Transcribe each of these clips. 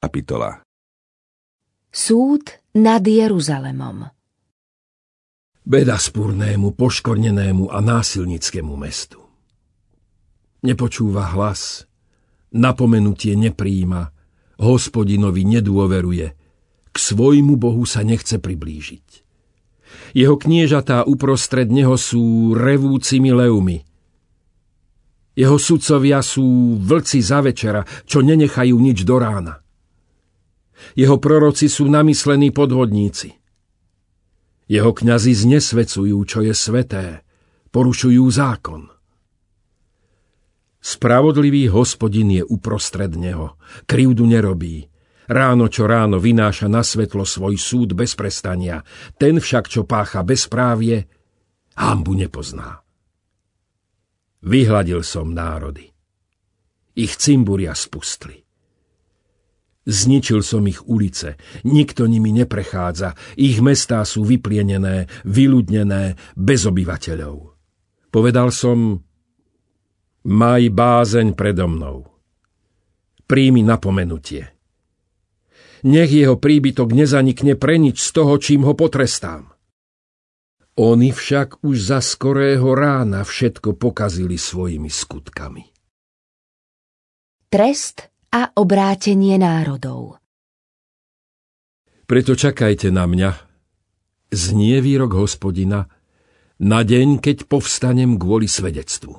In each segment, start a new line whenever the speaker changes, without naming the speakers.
kapitola.
Súd nad Jeruzalemom.
Beda spúrnému, poškornenému a násilnickému mestu. Nepočúva hlas, napomenutie nepríjima, Hospodinovi nedôveruje, k svojmu Bohu sa nechce priblížiť. Jeho kniežatá uprostred neho sú revúcimi levmi. Jeho sudcovia sú vlci za večera, čo nenechajú nič do rána. Jeho proroci sú namyslení podvodníci. Jeho kňazi znesvecujú, čo je sveté, porušujú zákon. Spravodlivý Hospodin je uprostred neho, krivdu nerobí. Ráno čo ráno vynáša na svetlo svoj súd bez prestania. Ten však, čo pácha bezprávie, hanbu nepozná. Vyhladil som národy. Ich cimburia spustli. Zničil som ich ulice, nikto nimi neprechádza, ich mestá sú vyplienené, vyľudnené, bez obyvateľov. Povedal som, maj bázeň predo mnou. Príjmi napomenutie. Nech jeho príbytok nezanikne pre nič z toho, čím ho potrestám. Oni však už za skorého rána všetko pokazili svojimi skutkami.
Trest a obrátenie národov.
Preto čakajte na mňa, znie výrok Hospodina, na deň, keď povstanem kvôli svedectvu.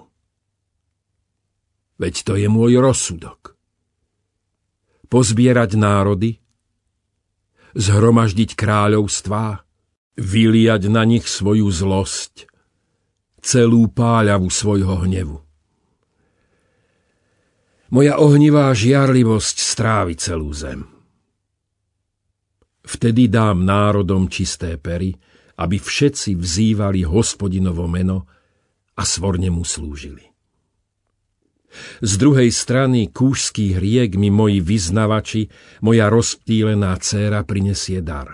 Veď to je môj rozsudok. Pozbierať národy, zhromaždiť kráľovstvá, vyliať na nich svoju zlosť, celú páľavu svojho hnevu. Moja ohnivá žiarlivosť strávi celú zem. Vtedy dám národom čisté pery, aby všetci vzývali Hospodinovo meno a svorne mu slúžili. Z druhej strany kúšských riek mi moji vyznavači, moja rozptýlená dcéra prinesie dar.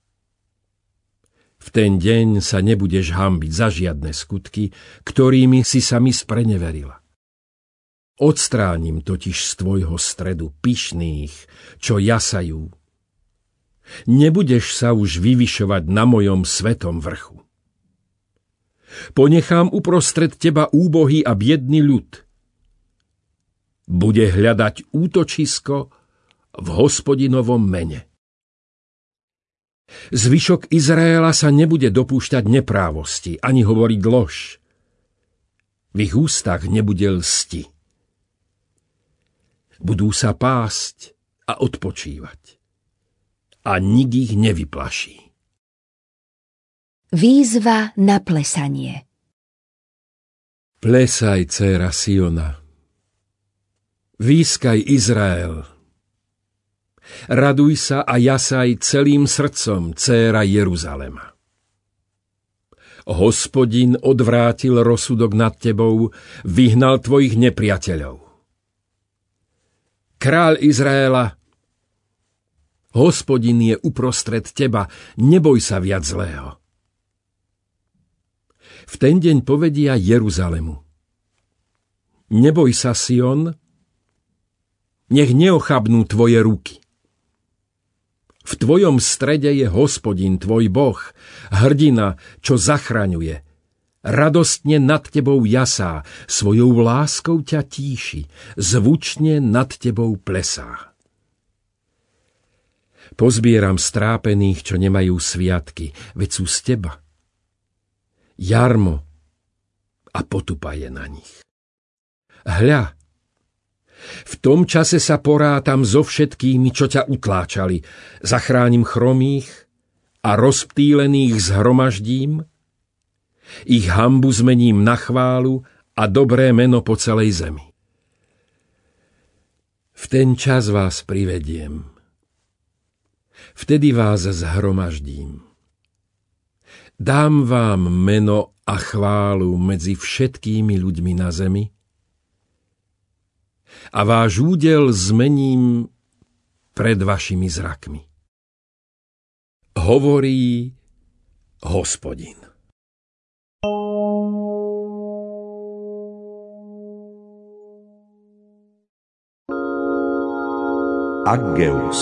V ten deň sa nebudeš hanbiť za žiadne skutky, ktorými si sa mi spreneverila. Odstránim totiž z tvojho stredu pyšných, čo jasajú. Nebudeš sa už vyvyšovať na mojom svetom vrchu. Ponechám uprostred teba úbohý a biedný ľud. Bude hľadať útočisko v Hospodinovom mene. Zvyšok Izraela sa nebude dopúšťať neprávosti, ani hovoriť lož. V ich ústach nebude lsti. Budú sa pásť a odpočívať. A nik ich nevyplaší.
Výzva na plesanie.
Plesaj, dcéra Siona. Výskaj, Izrael. Raduj sa a jasaj celým srdcom, dcéra Jeruzalema. Hospodin odvrátil rozsudok nad tebou, vyhnal tvojich nepriateľov. Kráľ Izraela, Hospodin je uprostred teba, neboj sa viac zlého. V ten deň povedia Jeruzalemu. Neboj sa, Sion, nech neochabnú tvoje ruky. V tvojom strede je Hospodin, tvoj Boh, hrdina, čo zachraňuje. Radostne nad tebou jasá, svojou láskou ťa tíši, zvučne nad tebou plesá. Pozbieram strápených, čo nemajú sviatky, veď sú z teba. Jarmo a potupa je na nich. Hľa, v tom čase sa porátam so všetkými, čo ťa utláčali, zachránim chromých a rozptýlených zhromaždím, ich hanbu zmením na chválu a dobré meno po celej zemi. V ten čas vás privediem. Vtedy vás zhromaždím. Dám vám meno a chválu medzi všetkými ľuďmi na zemi a váš údel zmením pred vašimi zrakmi. Hovorí Hospodin.
Aggeus.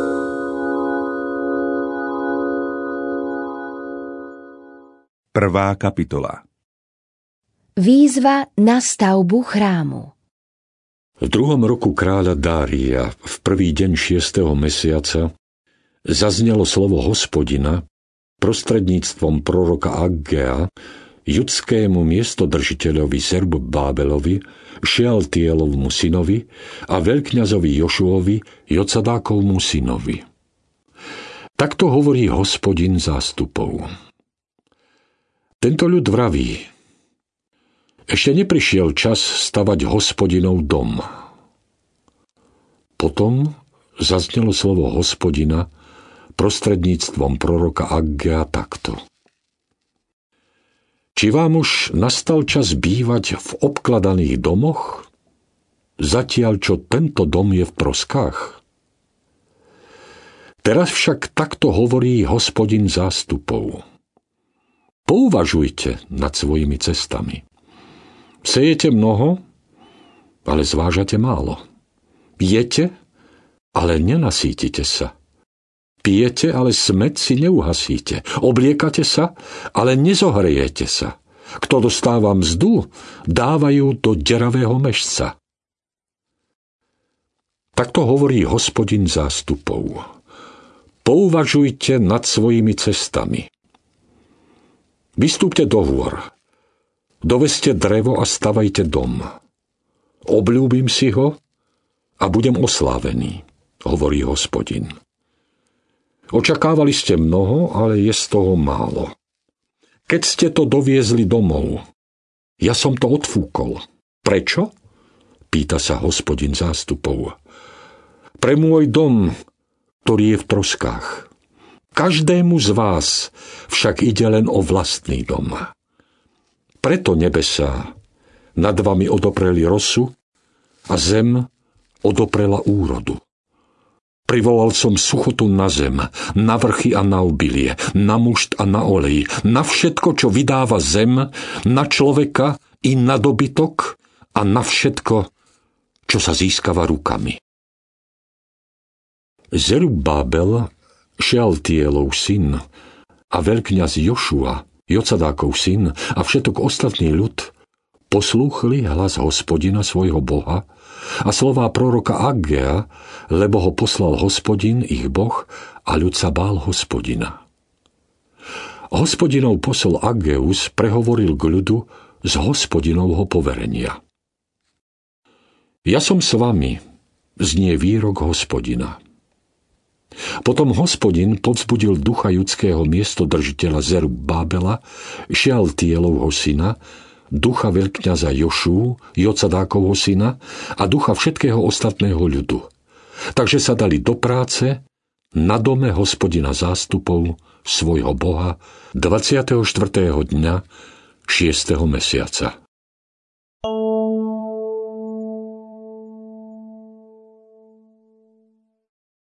Prvá kapitola.
Výzva na stavbu chrámu.
V 2. roku kráľa Dária, v prvý deň 6. mesiaca, zaznelo slovo Hospodina prostredníctvom proroka Aggea judskému miestodržiteľovi Zerubbábelovi, Šealtielovmu synovi a veľkňazovi Jošuovi, Jocadákovmu synovi. Takto hovorí Hospodin zástupov. Tento ľud vraví: ešte neprišiel čas stavať Hospodinov dom. Potom zaznelo slovo Hospodina prostredníctvom proroka Aggea takto: či vám už nastal čas bývať v obkladaných domoch, zatiaľ čo tento dom je v troskách? Teraz však takto hovorí Hospodin zástupov. Pouvažujte nad svojimi cestami. Sejete mnoho, ale zvážate málo. Jete, ale nenasítite sa. Pijete, ale smäd si neuhasíte. Obliekate sa, ale nezohriejete sa. Kto dostáva mzdu, dávajú do deravého mešca. Takto hovorí Hospodin zástupov. Pouvažujte nad svojimi cestami. Vystúpte do hôr. Dovezte drevo a stavajte dom. Obľúbim si ho a budem oslávený, hovorí Hospodin. Očakávali ste mnoho, ale je z toho málo. Keď ste to doviezli domov, ja som to odfúkol. Prečo? Pýta sa Hospodin zástupov. Pre môj dom, ktorý je v troskách. Každému z vás však ide len o vlastný dom. Preto nebesá nad vami odopreli rosu a zem odoprela úrodu. Privolal som suchotu na zem, na vrchy a na obilie, na mušt a na olej, na všetko, čo vydáva zem, na človeka i na dobytok a na všetko, čo sa získava rukami. Zerubbábel, Šealtielov syn, a veľkňaz Jošua, Jocadákov syn, a všetok ostatný ľud poslúchli hlas Hospodina svojho Boha a slová proroka Aggea, lebo ho poslal Hospodin, ich Boh, a ľud sa bál Hospodina. Hospodinov posol Aggeus prehovoril k ľudu z Hospodinovho poverenia. Ja som s vami, znie výrok Hospodina. Potom Hospodin povzbudil ducha judského miestodržiteľa Zerubbábela, Šealtielovho syna, ducha veľkňaza Jošú, Jocadákovho syna a ducha všetkého ostatného ľudu. Takže sa dali do práce na dome Hospodina zástupov svojho Boha 24. dňa 6. mesiaca.